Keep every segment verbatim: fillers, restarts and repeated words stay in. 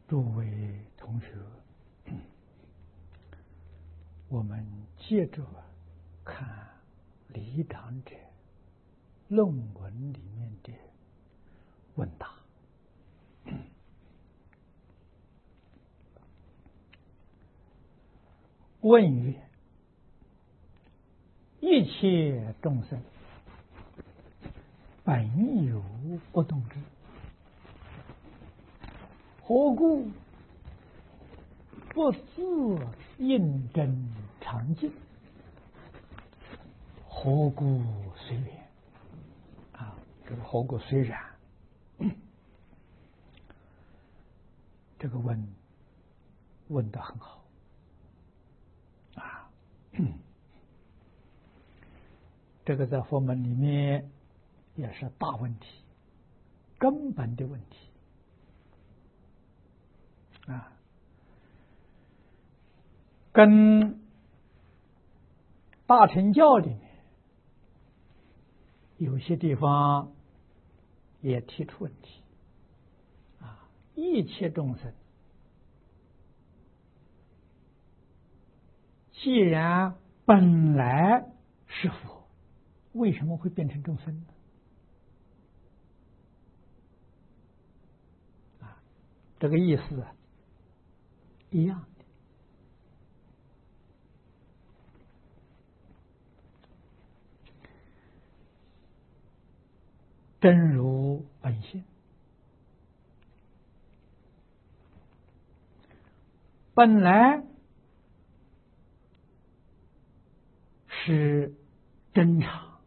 诸位同学，我们接着看李长者论文里面的问答。问曰：一切众生本有不动之，何故不自应真常净？何故随缘？啊，这个何故虽然，这个问问得很好啊。这个在佛门里面也是大问题，根本的问题啊，跟大乘教里面有些地方也提出问题啊。一切众生既然本来是佛，为什么会变成众生呢？啊，这个意思啊，一样的。真如本性，本来是真常，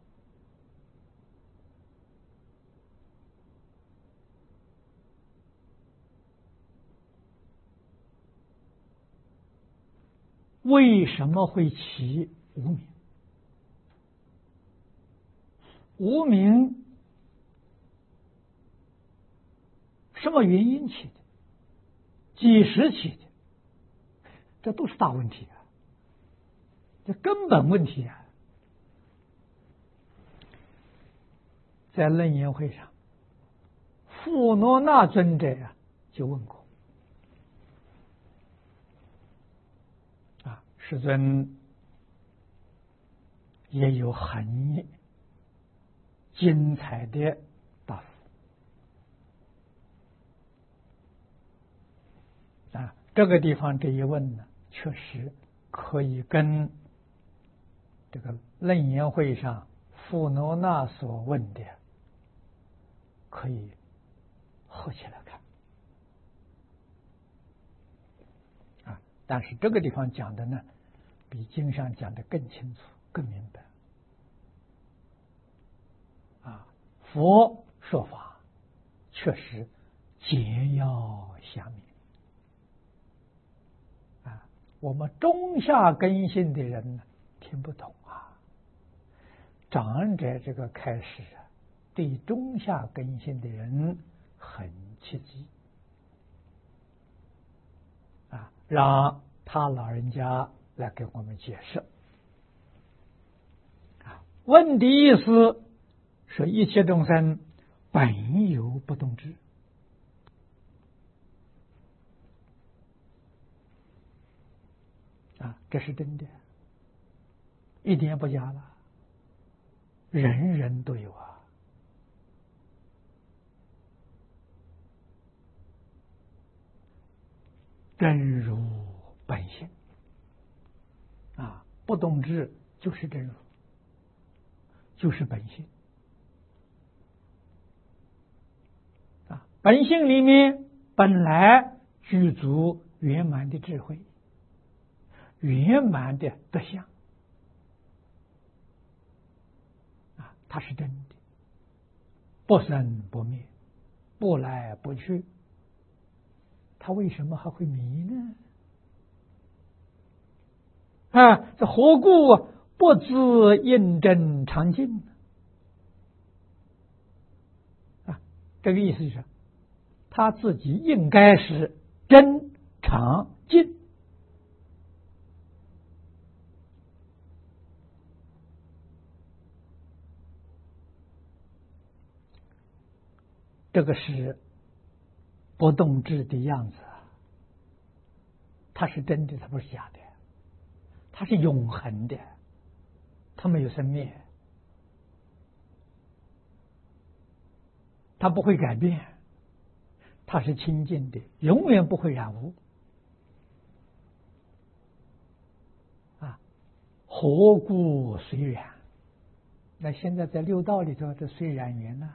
为什么会起无明？无明什么原因起的？几时起的？这都是大问题啊，这根本问题啊。在楞严会上，富罗那尊者啊就问过啊，世尊也有很精彩的答复啊。这个地方这一问呢，确实可以跟这个楞严会上富罗那所问的可以合起来看啊。但是这个地方讲的呢，比经上讲的更清楚、更明白啊。佛说法确实简要详明啊，我们中下根性的人呢听不懂啊。长者这个开始啊，对中下根性的人很刺激啊，让他老人家来给我们解释啊。问的意思说，一切众生本有不动之啊，这是真的，一点不假了，人人都有啊。真如本性啊，不动之就是真如，就是本性啊。本性里面本来具足圆满的智慧，圆满的德相啊，它是真的，不生不灭，不来不去。他为什么还会迷呢？啊，这何故不自应真常净呢？啊，这个意思就是他自己应该是真常净。这个是不动智的样子啊。 它是真的，它不是假的，它是永恒的，它没有生灭，它不会改变，它是清净的，永远不会染污。啊，何故虽然？那现在在六道里头，这虽染缘呢？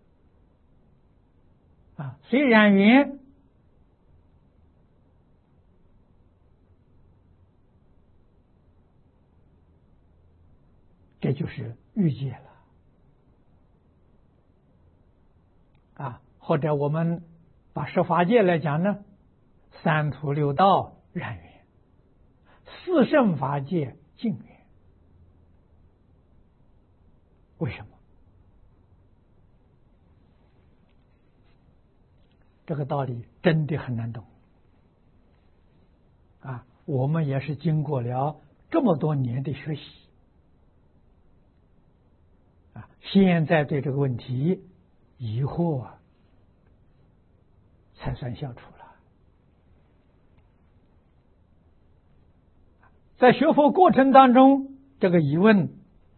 啊，虽染缘，这就是欲界了。啊，或者我们把十法界来讲呢，三途六道染缘，四圣法界净缘。为什么？这个道理真的很难懂啊！我们也是经过了这么多年的学习啊，现在对这个问题疑惑啊，才算消除了。在学佛过程当中，这个疑问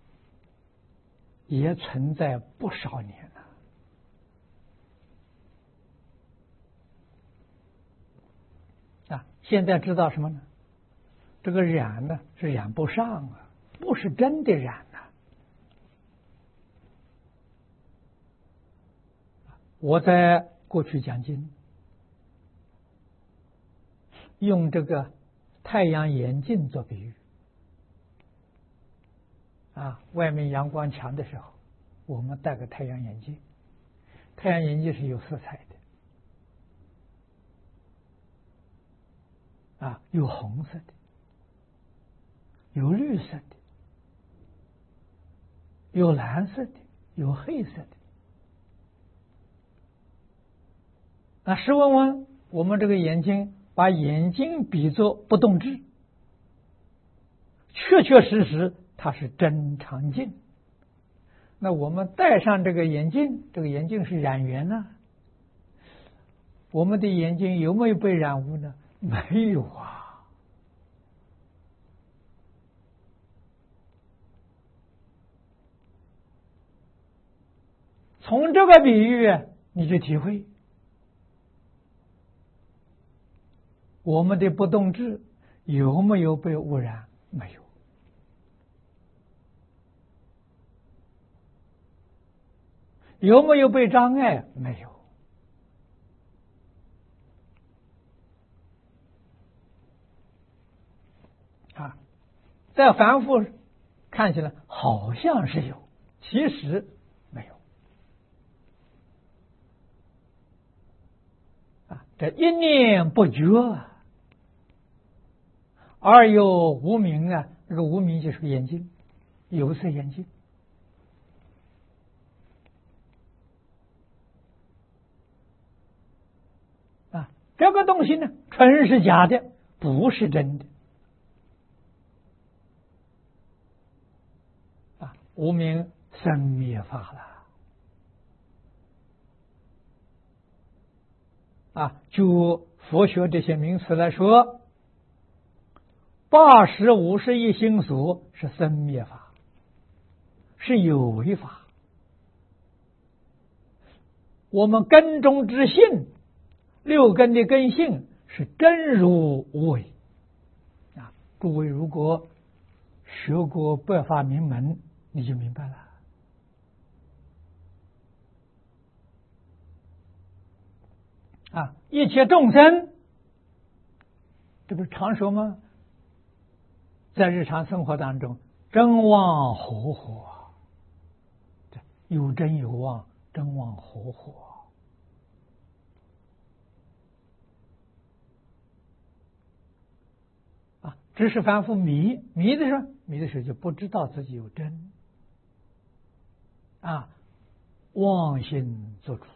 也存在不少年了。啊，现在知道什么呢？这个染呢是染不上啊，不是真的染呐、啊。我在过去讲经，用这个太阳眼镜做比喻。啊，外面阳光强的时候，我们戴个太阳眼镜，太阳眼镜是有色彩的，啊，有红色的，有绿色的，有蓝色的，有黑色的。那试问问，我们这个眼睛，把眼睛比作不动智，确确实实它是真常净。那我们戴上这个眼镜，这个眼镜是染缘呢、啊？我们的眼睛有没有被染污呢？没有啊。从这个比喻你就体会，我们的不动智有没有被污染？没有。有没有被障碍？没有。啊，在凡夫看起来好像是有，其实没有。啊，这一念不觉，而有无明啊，这个无明就是个眼睛，有色眼镜。这个东西呢，纯是假的，不是真的。啊，无明生灭法了。啊，就佛学这些名词来说，八十五十一心所是生灭法，是有为法。我们根中之性，六根的根性是真如无为啊！诸位如果学过百法明门，你就明白了啊！一切众生，这不是常说吗？在日常生活当中，真妄合合，有真有妄，真妄合合。只是凡夫迷迷的时候，迷的时候就不知道自己有真啊，妄心做主。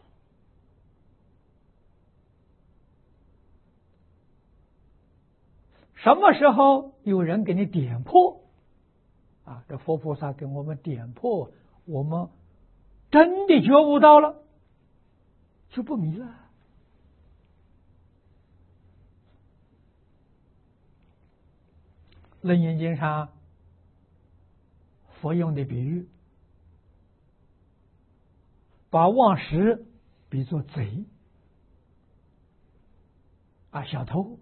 什么时候有人给你点破啊？这佛菩萨给我们点破，我们真的觉悟到了，就不迷了。 楞严经上佛用的比喻，把忘失比作贼啊，小偷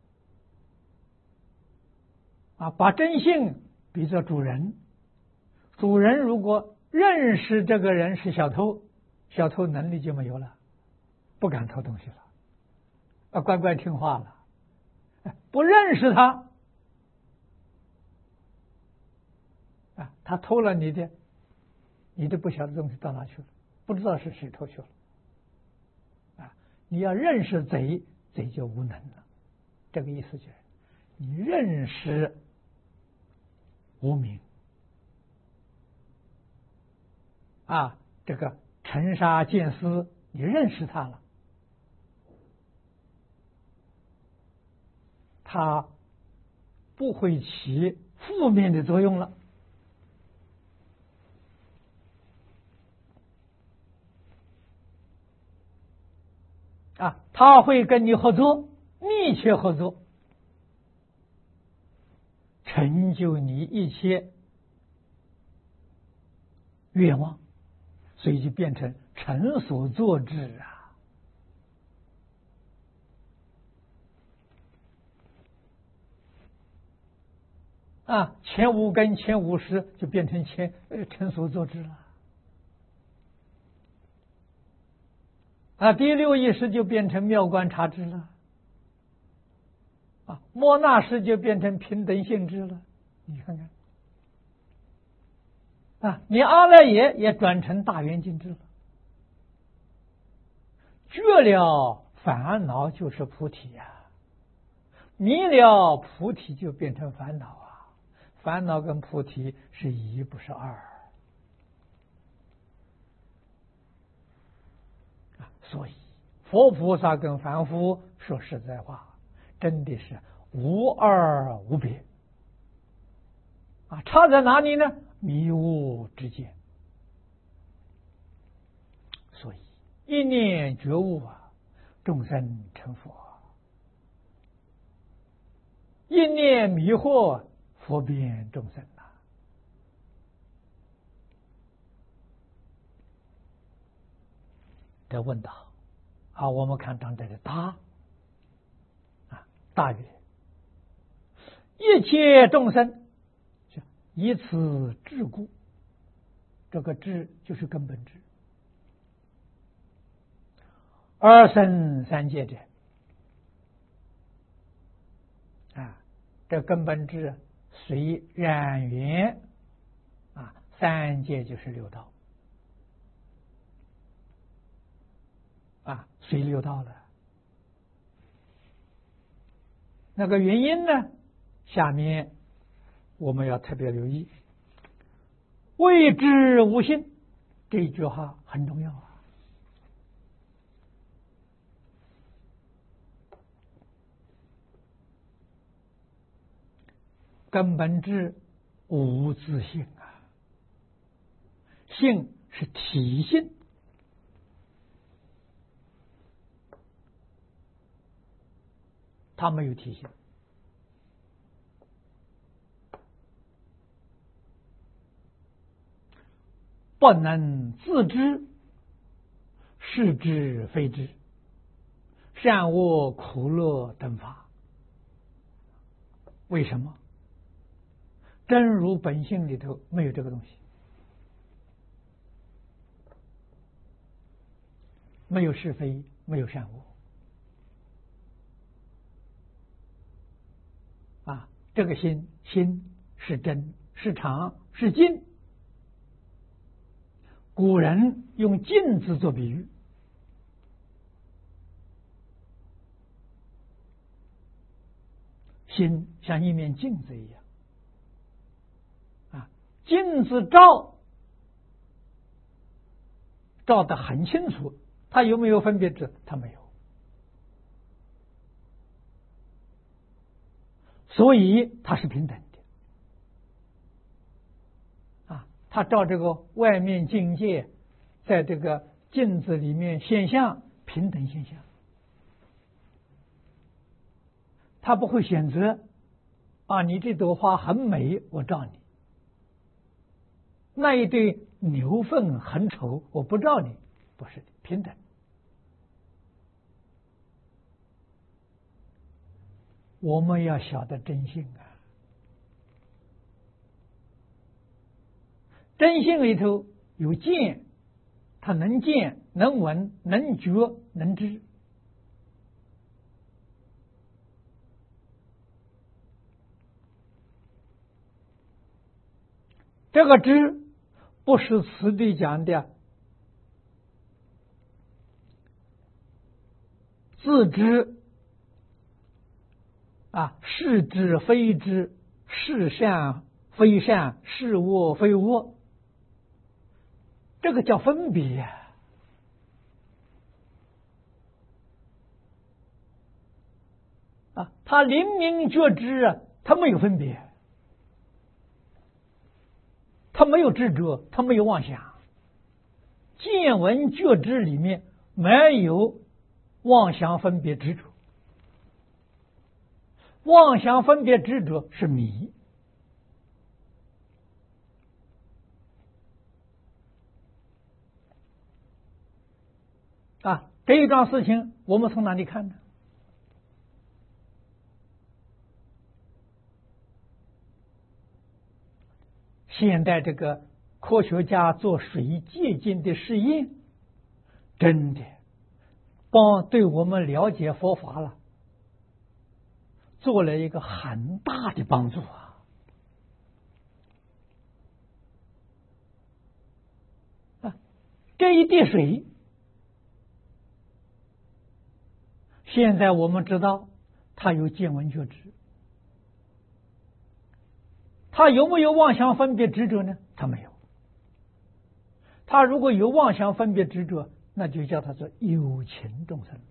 啊，把真性比作主人。主人如果认识这个人是小偷，小偷能力就没有了，不敢偷东西了，啊，乖乖听话了。不认识他啊，他偷了你的，你都不晓得东西到哪去了，不知道是谁偷去了啊。你要认识贼，贼就无能了。这个意思就是，你认识无明啊，这个尘沙见思，你认识他了，它不会起负面的作用了啊，他会跟你合作，密切合作，成就你一切愿望，所以就变成成所作之啊。啊，前五根前五识就变成前呃成所作之了。啊，第六意识就变成妙观察知了。啊，莫那识就变成平等性质了。你看看，啊，你阿赖耶也转成大圆镜智了。绝了烦恼就是菩提呀、啊，迷了菩提就变成烦恼啊。烦恼跟菩提是一，不是二。所以佛菩萨跟凡夫说实在话，真的是无二无别啊，差在哪里呢？迷悟之间。所以一念觉悟啊，众生成佛；一念迷惑，佛变众生啊。这问道啊，我们看长这里大啊，大曰：一切众生以此智故，这个智就是根本智，而生三界者啊，这根本智随染缘啊，三界就是六道啊，随六道了。那个原因呢？下面我们要特别留意，谓之无性，这句话很重要啊。根本智无自性啊，性是体性，它没有体性。不能自知，是知非知，善恶苦乐等法。为什么？真如本性里头没有这个东西，没有是非，没有善恶啊！这个心，心是真，是常，是净。古人用镜子做比喻，心像一面镜子一样啊，镜子照照得很清楚，它有没有分别执？它没有，所以它是平等的啊。它照这个外面境界，在这个镜子里面现象，平等现象，他不会选择啊，你这朵花很美，我照你；那一对牛粪很丑，我不照你。不是的，平等。我们要晓得真性啊，真性里头有见，它能见、能闻、能觉、能知。这个知不是此地讲的自知啊，是知非知，是善非善，是恶非恶，这个叫分别啊。啊，他灵明觉知啊，他没有分别，他没有执着，他没有妄想。见闻觉知里面没有妄想分别执着，妄想分别执着是迷。啊，这一桩事情我们从哪里看呢？现在这个科学家做水界境的试验，真的帮对我们了解佛法了做了一个很大的帮助啊！啊，这一滴水，现在我们知道它有见闻觉知，它有没有妄想分别执着呢？它没有。它如果有妄想分别执着，那就叫它做有情众生了。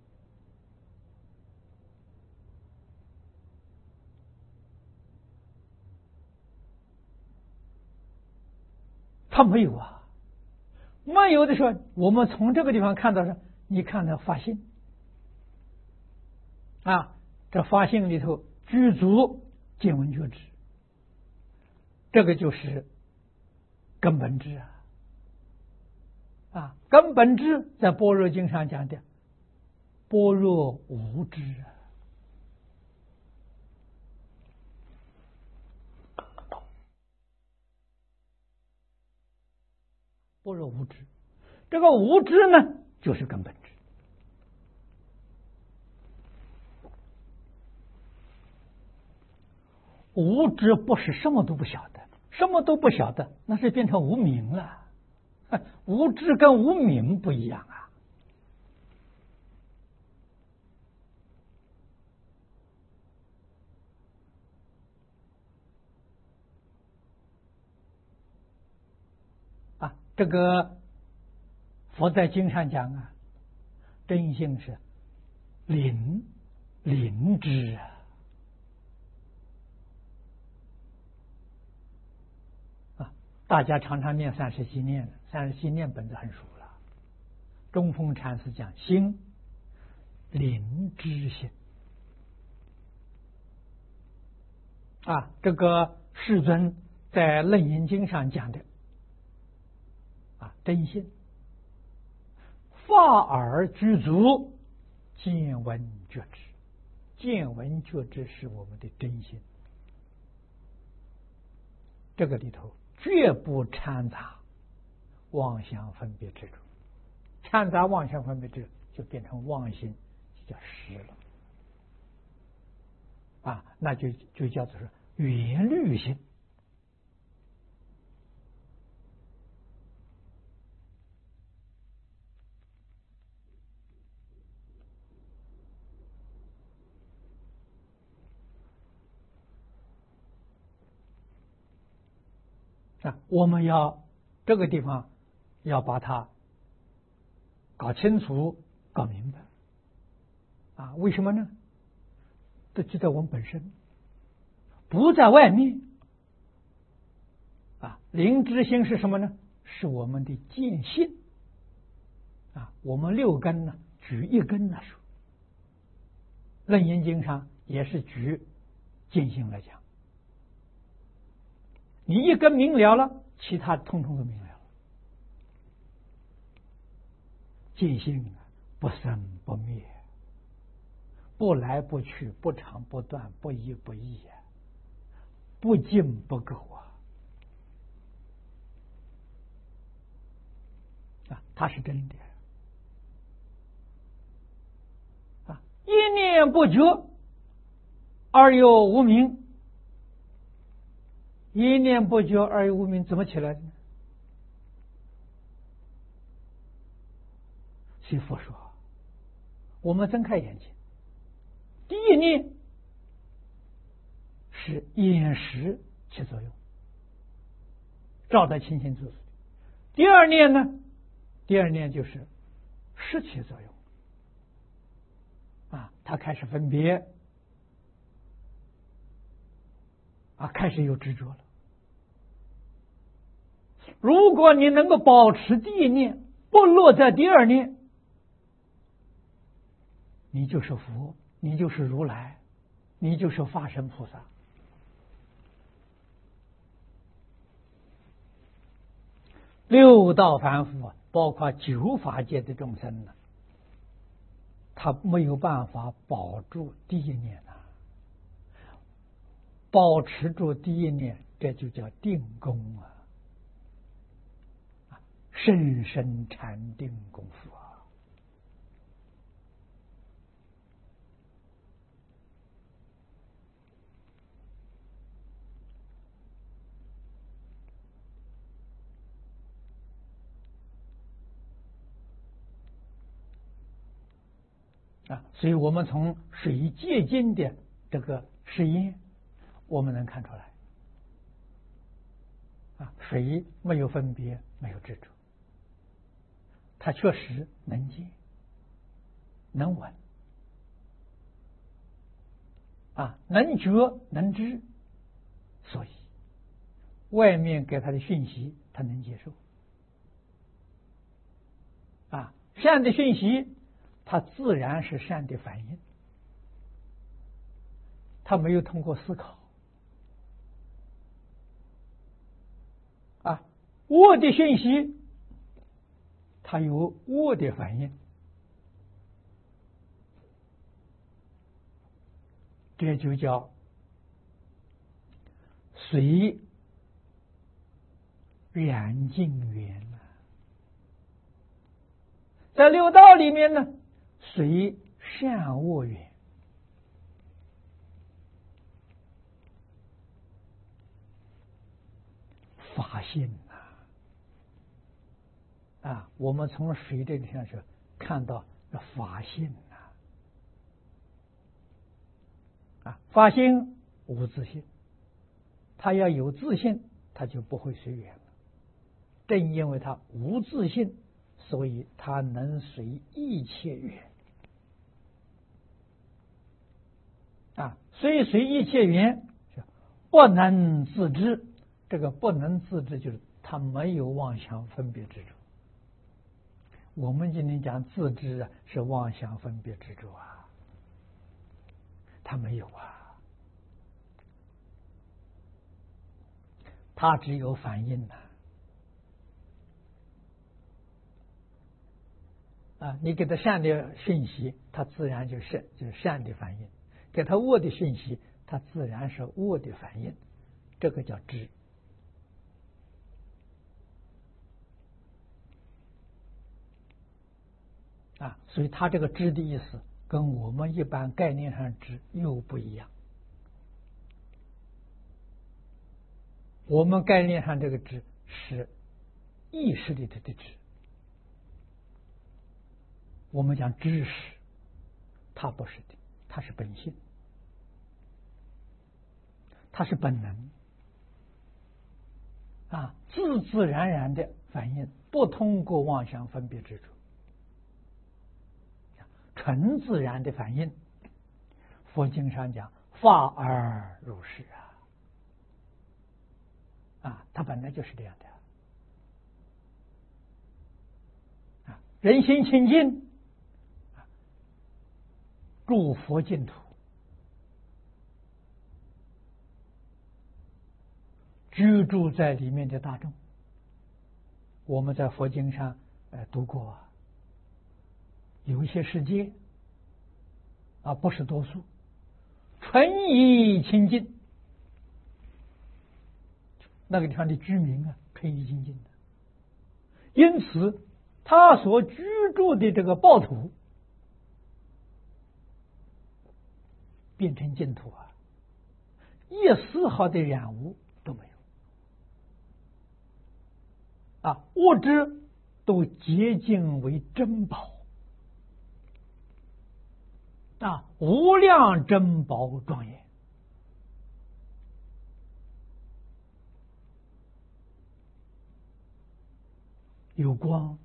它没有啊，没有的时候，我们从这个地方看到是，你看它发性啊，这发性里头具足见闻觉知，这个就是根本智啊。啊，根本智在般若经上讲的般若无知啊。般若无知，这个无知呢，就是根本智。无知不是什么都不晓得，什么都不晓得，那是变成无明了。无知跟无明不一样啊。啊，这个佛在经上讲啊，真性是灵灵知啊。啊，大家常常念三十七念，三十七念本子很熟了。中峰禅师讲心灵知性啊，这个世尊在楞严经上讲的啊，真性法尔具足见闻觉知，见闻觉知是我们的真性，这个里头绝不掺杂妄想分别执着，掺杂妄想分别执着就变成妄心，就叫实了啊，那就就叫做是圆律性。啊，我们要这个地方要把它搞清楚、搞明白啊！为什么呢？这就在我们本身，不在外面啊。灵知心是什么呢？是我们的见性啊。我们六根呢，举一根来说，楞严经上也是举见性来讲，你一根明了了，其他通通都明了了。见性不生不灭，不来不去，不长不断，不一不异，不进不垢啊！啊，它是真的啊！一念不觉而有无明，一念不觉而有无明，怎么起来的呢？所以佛说，我们睁开眼睛，第一念是眼识起作用，照得清清楚楚。第二念呢，第二念就是识起作用啊，他开始分别啊，开始有执着了。如果你能够保持第一念，不落在第二念，你就是佛，你就是如来，你就是法身菩萨。六道凡夫，包括九法界的众生呢，他没有办法保住第一念啊，保持住第一念，这就叫定功啊，深深禅定功夫啊。啊，所以我们从水戒经的这个实验，我们能看出来，啊，水没有分别，没有执着，它确实能见、能闻，啊，能觉、能知，所以外面给他的讯息，他能接受，啊，善的讯息。它自然是善的反应，它没有通过思考啊。恶的讯息，它有恶的反应，这就叫随染净缘了。在六道里面呢，随善恶缘，法性啊，啊，我们从水这个上去看到法性啊，啊，法性无自性，他要有自性，他就不会随缘了。正因为他无自性，所以他能随一切缘。啊，所以随一切缘不能自知，这个不能自知就是他没有妄想分别执着。我们今天讲自知啊，是妄想分别执着啊，他没有啊，他只有反应呐。啊，你给他善的讯息，他自然就是就是善的反应。给他恶的讯息，他自然是恶的反应，这个叫知啊。所以他这个知的意思跟我们一般概念上知又不一样。我们概念上这个知是意识里头的知，我们讲知识，它不是的，它是本性，它是本能啊，自自然然的反应，不通过妄想分别执着，纯自然的反应。佛经上讲法而如是啊，啊，它本来就是这样的啊，人心清净，入佛净土， 居住在里面的大众，我们在佛经上呃读过啊，有一些世界啊，不是多数，纯以清净，那个地方的居民啊，纯以清净的，因此他所居住的这个报土变成净土啊，一丝毫的染污都没有啊，物质都洁净为珍宝啊，无量珍宝庄严。有光，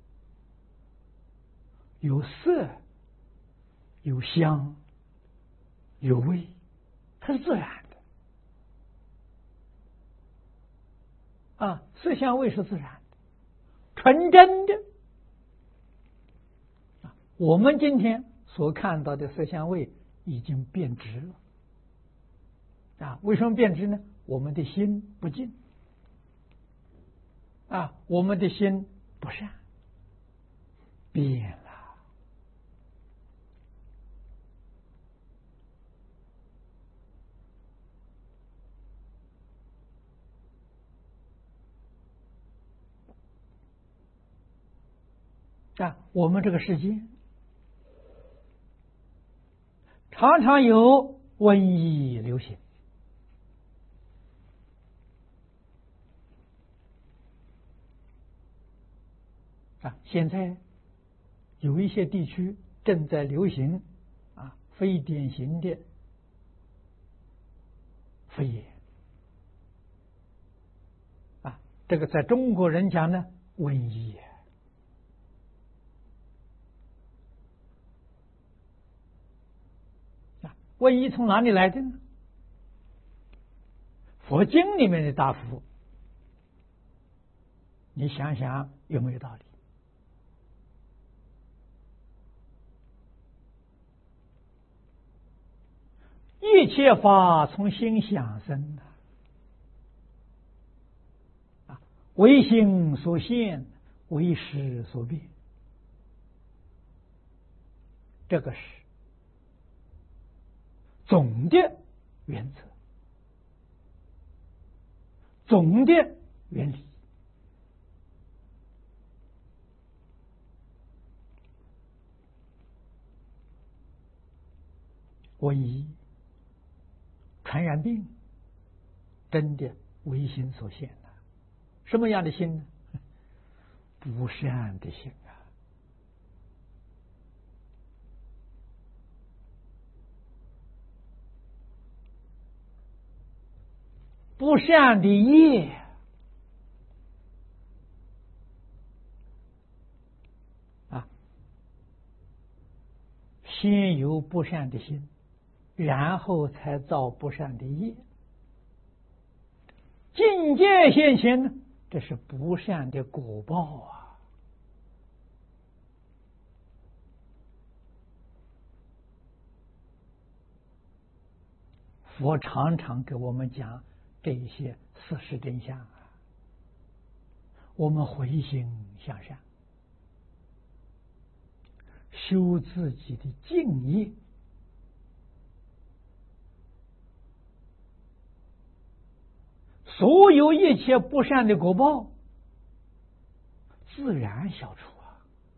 有色，有香，有味，它是自然的啊，色香味是自然的，纯真的啊。我们今天所看到的色香味已经变质了啊，为什么变质呢？我们的心不净啊，我们的心不善，变了啊。我们这个世界常常有瘟疫流行啊，现在有一些地区正在流行啊非典型的肺炎啊，这个在中国人讲呢，瘟疫啊，瘟疫从哪里来的呢？佛经里面的大福，你想想有没有道理？一切法从心想生的啊，为心所现，为识所变，这个是总的原则，总的原理。瘟疫、传染病，真的为心所现的。什么样的心呢？不善的心啊！不善的业啊，先有不善的心，然后才造不善的业。境界现前呢，这是不善的果报啊！佛常常给我们讲这一些事实真相啊，我们回心向善，修自己的敬业，所有一切不善的果报自然消除啊！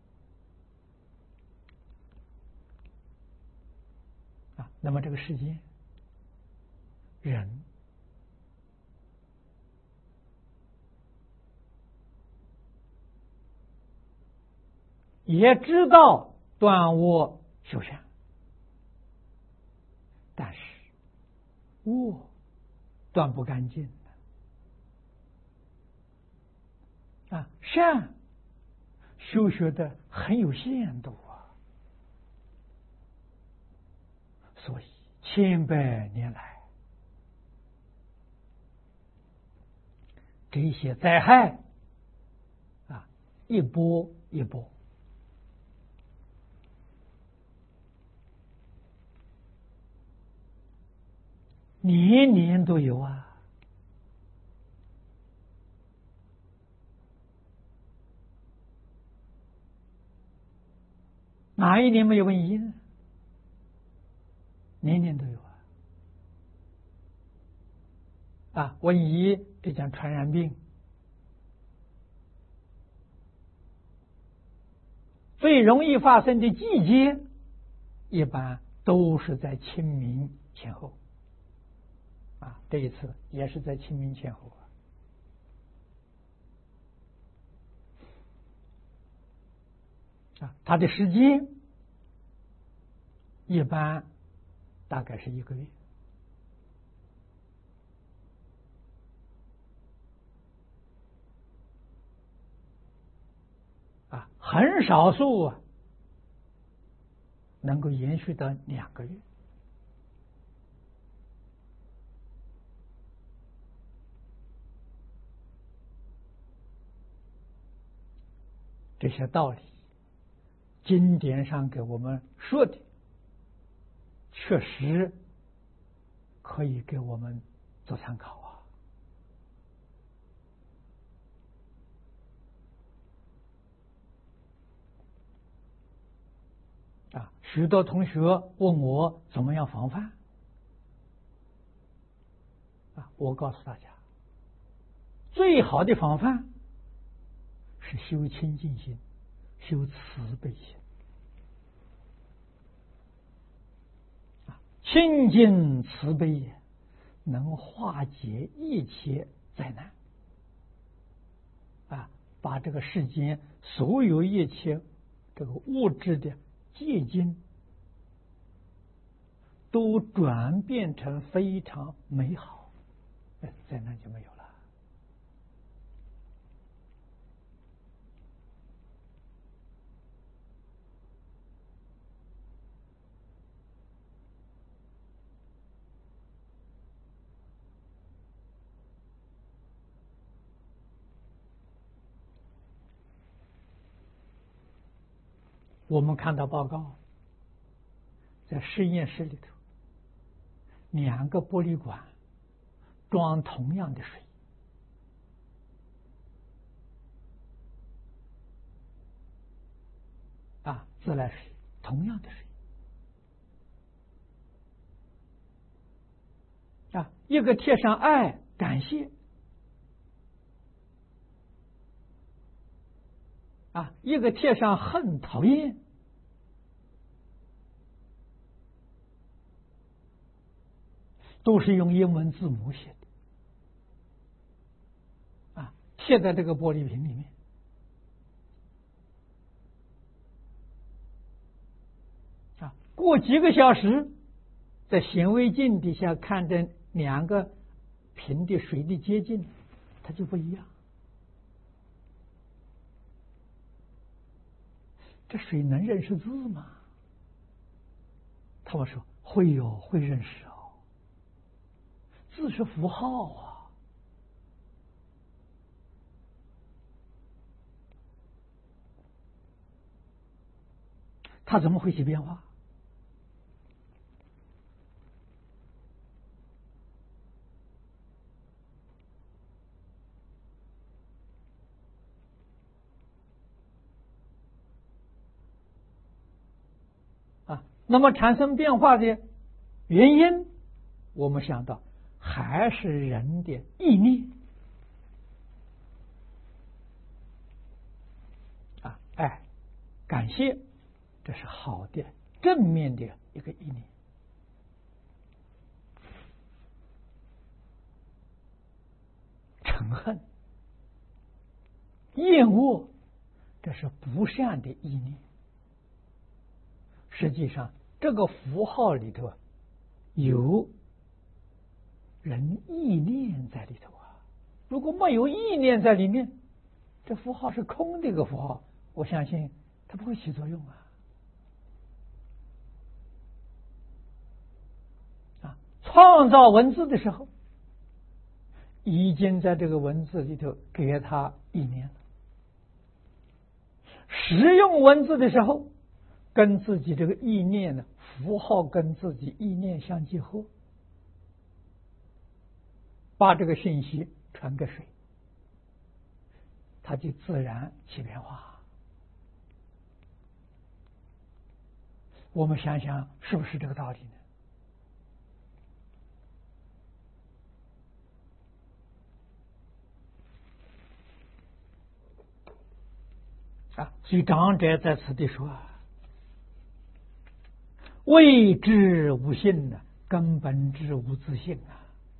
啊，那么这个世界人也知道断恶修善，但是恶断不干净啊，善修学的很有限度啊，所以千百年来这些灾害啊，一波一波，年年都有啊。 哪一年没有瘟疫呢？年年都有啊！啊，瘟疫这讲传染病，最容易发生的季节，一般都是在清明前后。啊，这一次也是在清明前后啊。啊，它的时间一般大概是一个月。啊，很少数啊能够延续到两个月。这些道理，经典上给我们说的，确实可以给我们做参考啊。啊，许多同学问我怎么样防范啊，我告诉大家，最好的防范是修清净心，修慈悲心。啊，清净慈悲能化解一切灾难。啊，把这个世间所有一切这个物质的结晶都转变成非常美好，灾难就没有了。我们看到报告，在实验室里头，两个玻璃管装同样的水，啊，自来水，同样的水，啊，一个贴上爱感谢，啊，一个贴上恨讨厌，都是用英文字母写的，啊，贴在这个玻璃瓶里面。啊，过几个小时，在显微镜底下看着两个瓶的水的接近，它就不一样。这水能认识字吗？他们说会有，会认识哦。字是符号啊，它怎么会起变化？啊，那么产生变化的原因，我们想到还是人的意念。啊，爱、感谢，这是好的正面的一个意念。嗔恨、厌恶，这是不善的意念。实际上，这个符号里头有人意念在里头啊。如果没有意念在里面，这符号是空的一个符号，我相信它不会起作用啊。啊，创造文字的时候，已经在这个文字里头给它意念了。使用文字的时候，跟自己这个意念呢，符号跟自己意念相结合，把这个信息传给谁，它就自然起变化。 我们想想是不是这个道理呢？啊，所以长者在此地说：“谓之无性呢，根本之无自性啊！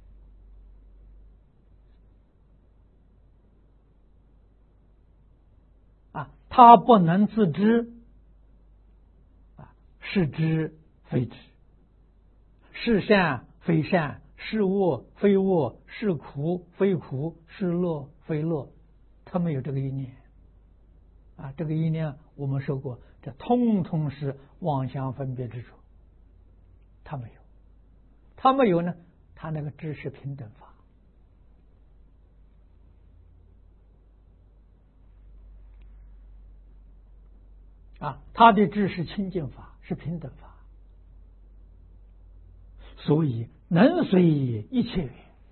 啊，他不能自知，啊，是知非知，是善非善，是恶非恶，是苦非苦，是乐非乐，他没有这个意念。”啊，这个意念我们说过，这通通是妄想分别之处。他没有，他没有呢，他那个知是平等法。啊，他的知是清净法，是平等法，所以能随一切缘。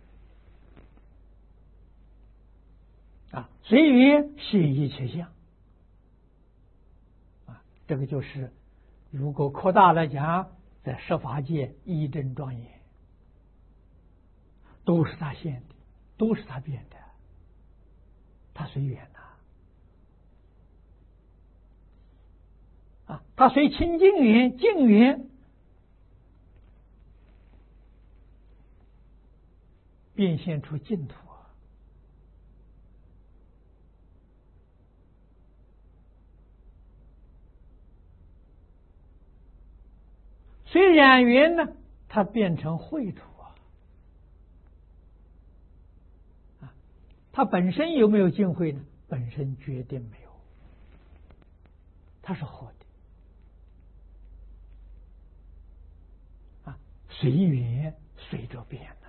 啊，随缘现一切相。这个就是，如果扩大来讲，在十法界一真庄严，都是他现的，都是他变的，他随缘呐，啊，他随清净缘、净缘变现出净土。虽染缘呢，它变成秽土啊！它本身有没有净秽呢？本身决定没有，它是活的啊，随缘随着变呐。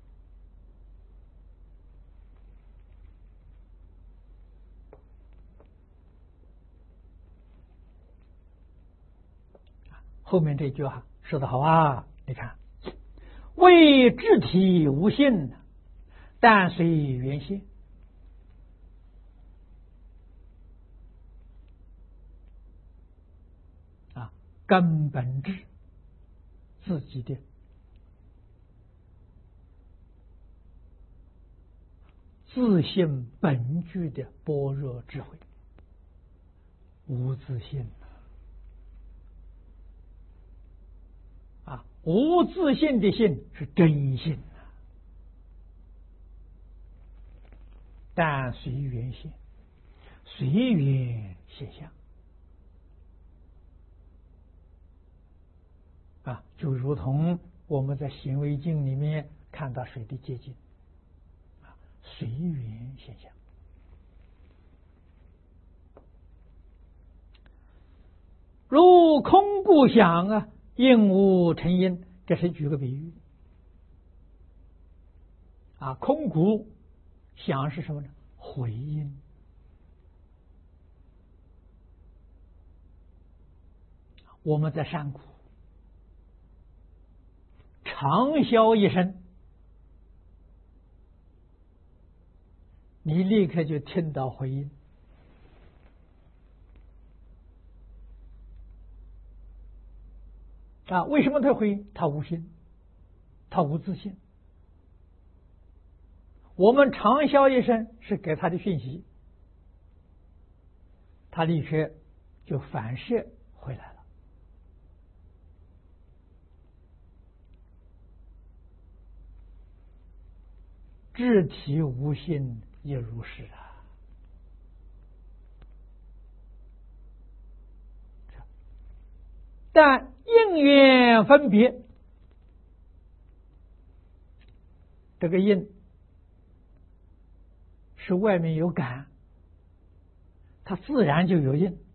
后面这句话说得好啊！你看，为智体无性，但随缘现。啊，根本智自己的自性本具的般若智慧，无自性。啊，无自性的性是真性啊，但随缘现，随缘现象啊，就如同我们在行为境里面看到水的结晶啊，随缘现象。如空故想啊，应无成因，这是举个比喻啊。空谷想是什么呢？回音我们在山谷长啸一声，你立刻就听到回音啊！为什么他回？他无心，他无自信。我们长啸一声是给他的讯息，他立刻就反射回来了。智体无心也如是啊。但因缘分别，这个因是外面有感，它自然就有因。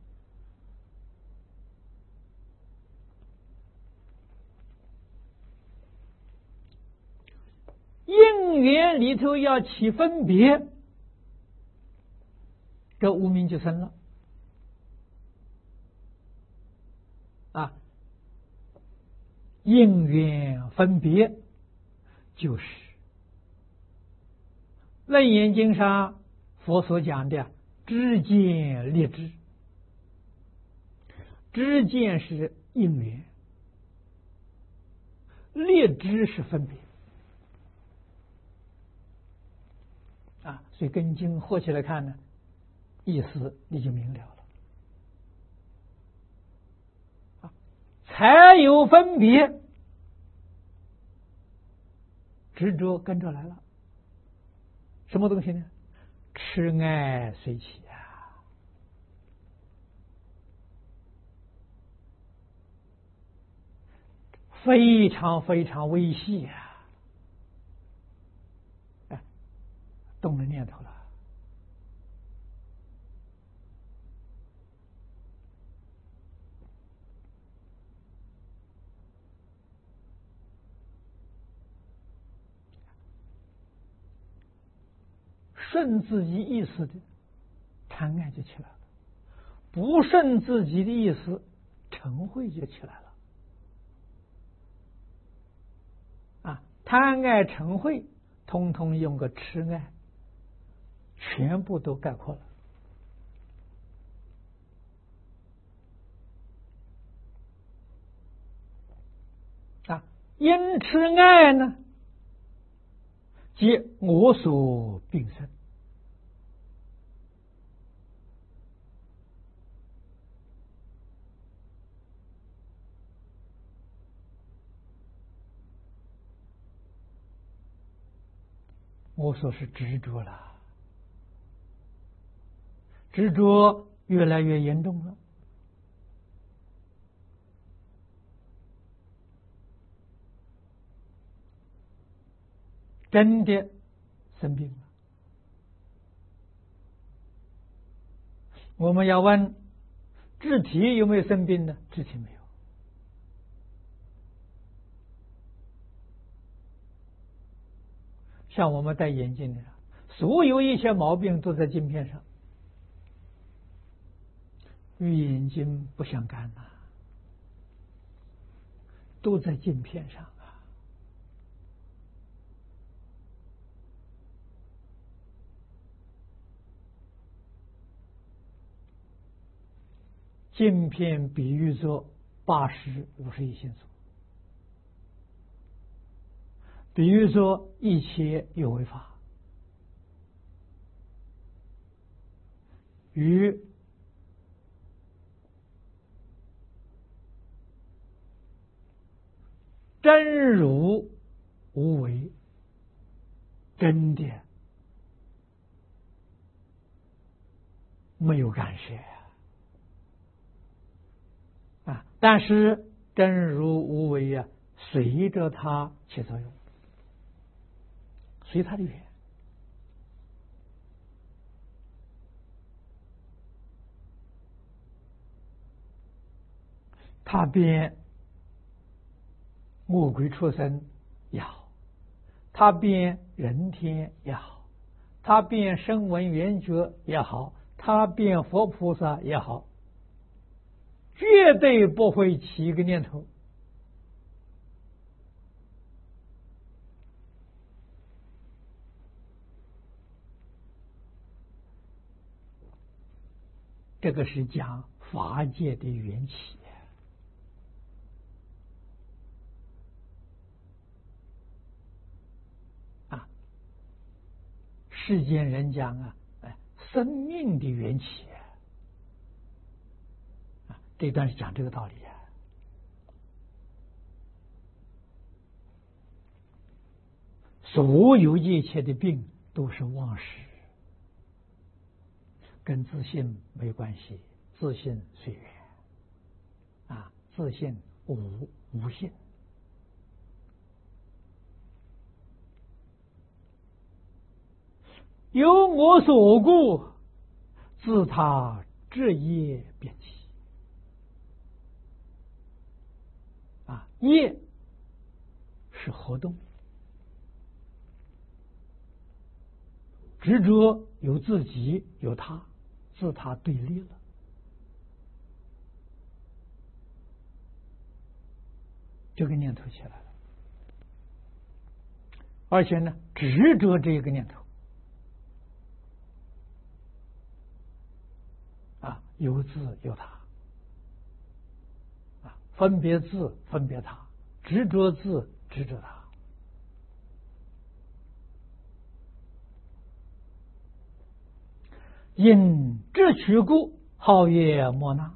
因缘里头要起分别，这无明就生了啊。因缘分别就是楞严经上佛所讲的知见立知。知见是因缘，列知是分别啊，所以跟经合起来看呢，意思你就明了了啊，才有分别，执着跟着来了。什么东西呢？痴爱随起啊，非常非常微细啊，哎，动了念头了。顺自己意思的贪爱就起来了，不顺自己的意思，嗔恚就起来了。啊，贪爱嗔恚，通通用个痴爱，全部都概括了。啊，因痴爱呢，即我所并生。我说是执着了，执着越来越严重了。真的生病了。我们要问肢体有没有生病呢？肢体没有。像我们戴眼镜的，所有一些毛病都在镜片上，与眼睛不相干呐、啊，都在镜片上啊。镜片比喻作八识五十一心所，比喻说一切有为法与真如无为真的没有干涉啊，但是真如无为啊，随着它起作用，随它的缘。他变魔鬼畜生也好，他变人天也好，他变声闻缘觉也好，他变佛菩萨也好，绝对不会起一个念头这个是讲法界的缘起啊，世间人讲啊，哎，生命的缘起啊，这段是讲这个道理啊。所有一切的病都是妄识，跟自信没关系，自信随缘啊，自信无无信。由我所故，自他职业变起啊，业是活动，执着有自己有他，自他对立了，这个念头起来了，而且呢，执着这个念头啊，有自有他啊， 分别自分别他，执着自执着他。因智取故，号曰莫那。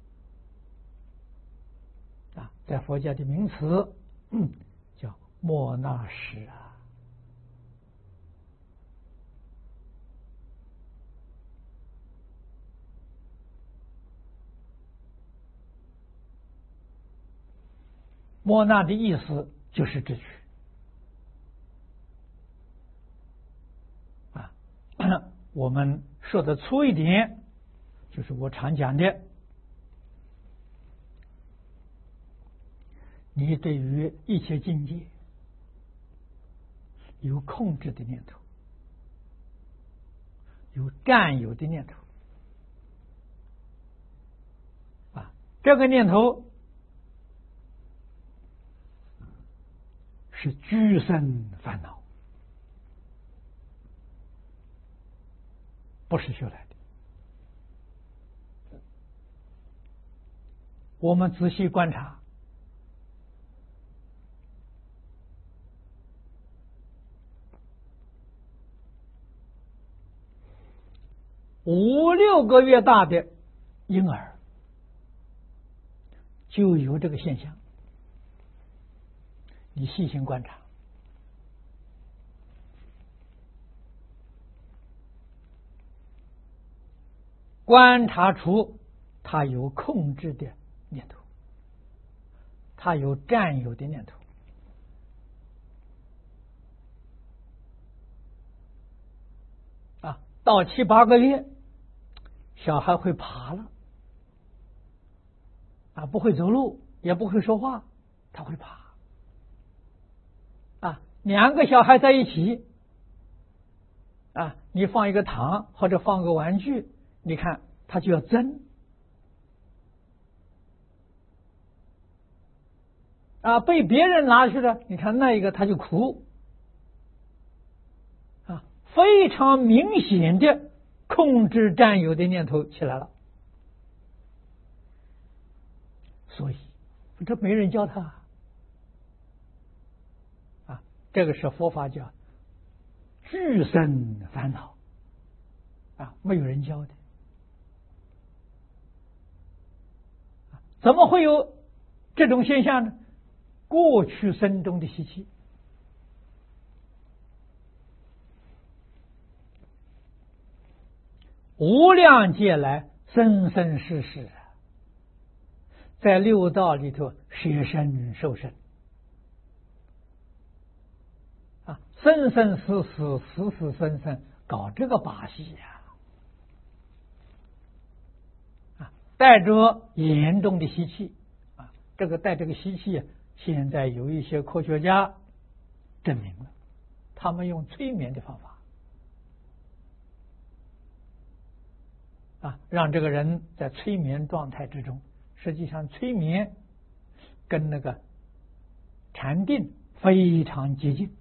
啊，在佛教的名词，嗯，叫莫那识啊。莫那的意思就是智取啊。我们说的粗一点，就是我常讲的，你对于一切境界有控制的念头，有占有的念头啊，这个念头是俱生烦恼，不是修来的。我们仔细观察，五六个月大的婴儿就有这个现象。你细心观察，观察出他有控制的念头，他有占有的念头啊。到七八个月，小孩会爬了啊，不会走路，也不会说话，他会爬啊。两个小孩在一起啊，你放一个糖或者放个玩具，你看他就要争啊，被别人拿去了，你看那一个他就哭啊，非常明显的控制占有的念头起来了。所以这没人教他啊，这个是佛法叫俱生烦恼啊，没有人教的。怎么会有这种现象呢？过去生中的习气，无量劫来生生世世，在六道里头舍身受身啊，生生死死，死死生生，搞这个把戏呀！啊，带着严重的习气啊，这个带这个习气，现在有一些科学家证明了，他们用催眠的方法啊，让这个人在催眠状态之中。实际上，催眠跟那个禅定非常接近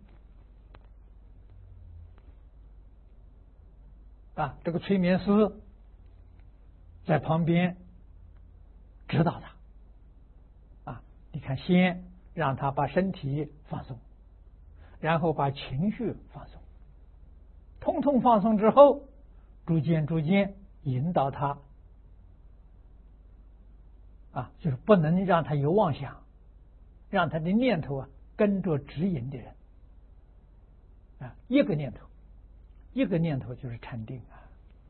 啊。这个催眠师在旁边指导他啊，你看，先让他把身体放松，然后把情绪放松，通通放松之后，逐渐逐渐引导他啊，就是不能让他有妄想，让他的念头啊跟着指引的人啊，一个念头，一个念头就是禅定啊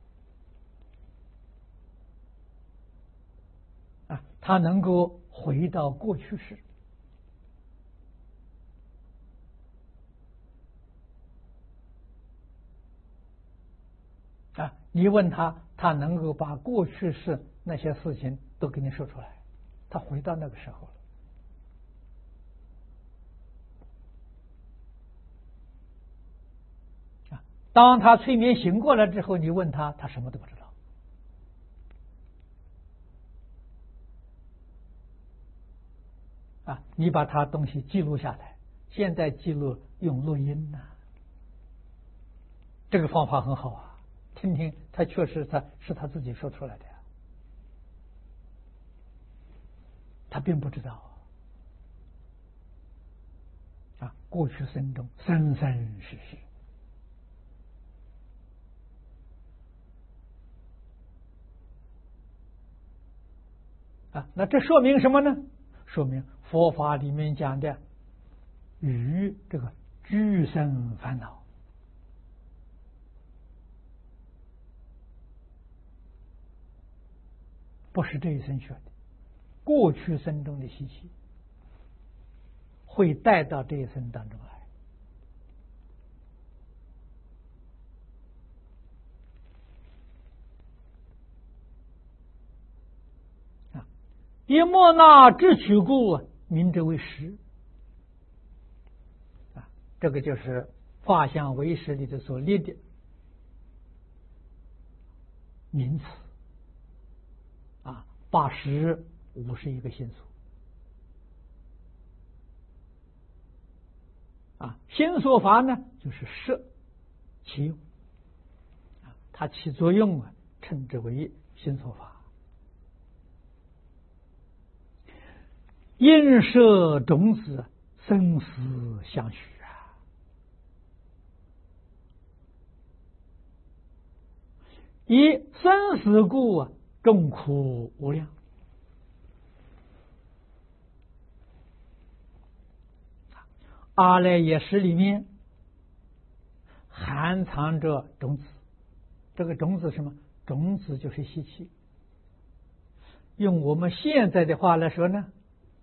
啊，他能够回到过去式啊，你问他，他能够把过去式那些事情都给你说出来，他回到那个时候了啊。当他催眠醒过来之后，你问他，他什么都不知道啊。你把他东西记录下来，现在记录用录音呢、啊，这个方法很好啊。听听，他确实他是他自己说出来的呀。 他并不知道啊，过去生中生生世世啊，那这说明什么呢？说明佛法里面讲的与这个俱生烦恼不是这一生学的，过去生中的习气会带到这一生当中来。一莫那知取故，名之为实。啊，这个就是法相唯识里头所列的名词。啊，八十五十一个心所。啊，心所法呢，就是摄其用。啊，它起作用啊，称之为心所法。因摄种子，生死相许啊！以生死故啊，众苦无量。阿赖耶识里面含藏着种子，这个种子什么？种子就是习气。用我们现在的话来说呢，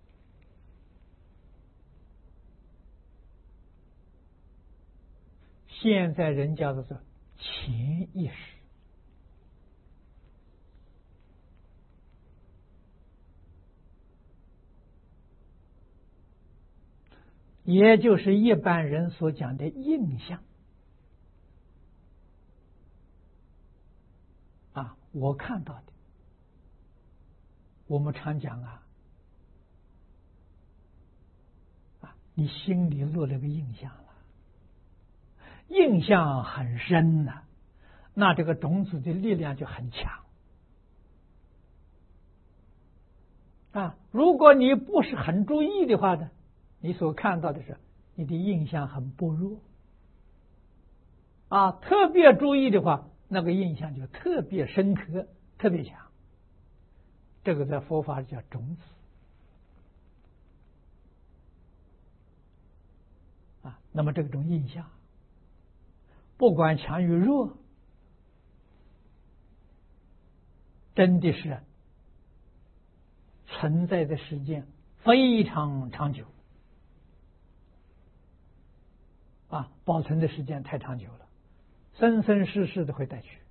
现在人叫做做潜意识。也就是一般人所讲的印象啊，我看到的，我们常讲啊，啊，你心里落了个印象了，印象很深呐、啊，那这个种子的力量就很强啊。如果你不是很注意的话呢，你所看到的是你的印象很薄弱啊，特别注意的话，那个印象就特别深刻，特别强。这个在佛法里叫种子啊。那么这种印象，不管强与弱，真的是存在的时间非常长久。啊，保存的时间太长久了，生生世世的会带去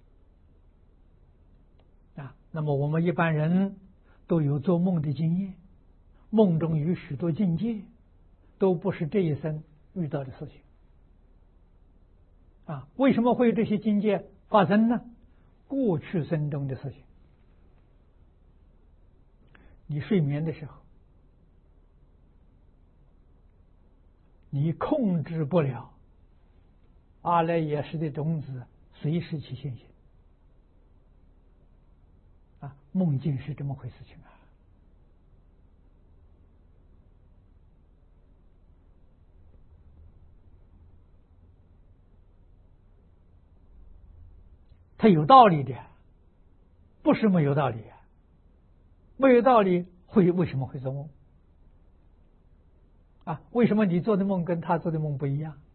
啊。那么我们一般人都有做梦的经验，梦中有许多境界，都不是这一生遇到的事情啊。为什么会有这些境界发生呢？过去生中的事情。你睡眠的时候，你控制不了阿赖耶识的种子随时起现行啊，梦境是这么回事情啊。它有道理的，不是没有道理。没有道理会为什么会做梦啊？为什么你做的梦跟他做的梦不一样？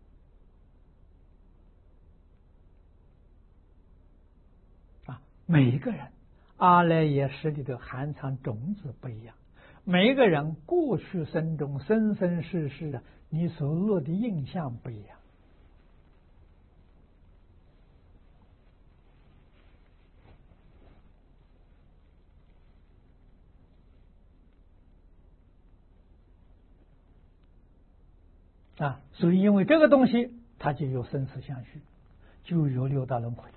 啊，每一个人阿赖耶识里的含藏种子不一样，每一个人过去生中生生世世的你所落的印象不一样。啊，所以因为这个东西，它就有生死相续，就有六道轮回。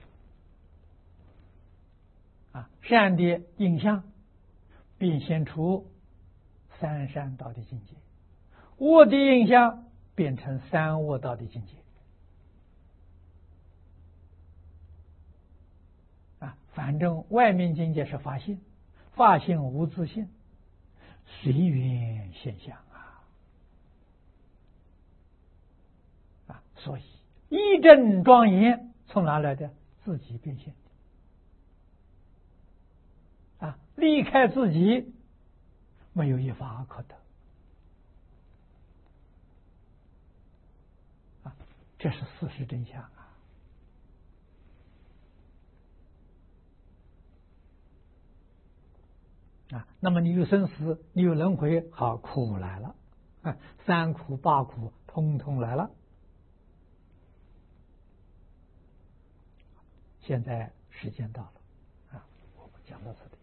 啊，善的印象变现出三善道的境界，恶的印象变成三恶道的境界。啊，反正外面境界是法性，法性无自性， 随缘现象啊！啊，所以一正庄严从哪来的？自己变现的啊！离开自己，没有一法可得啊！这是事实真相啊！啊，那么你有生死，你有轮回，好，苦来了啊！三苦八苦通通来了。现在时间到了啊，我们讲到这里。